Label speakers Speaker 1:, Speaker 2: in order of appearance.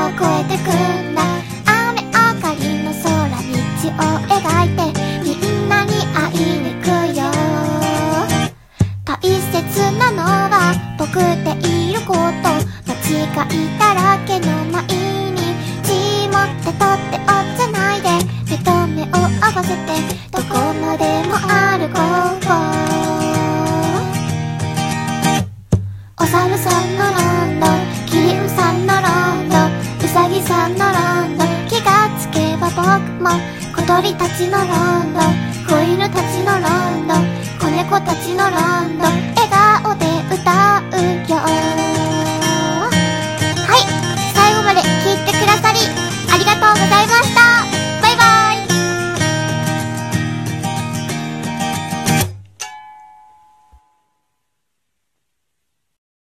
Speaker 1: 越えてくんだ。雨上がりの空道を描いてみんなに会いに行くよ。大切なのは僕でいること、間違いだらけの毎日持ってとってをつないで目と目を合わせてどこまでも歩こう。お猿さんのロンドン、キリンさんのロンドン、ウサギさんのロンドン、気がつけば僕も小鳥たちのロンドン、ふ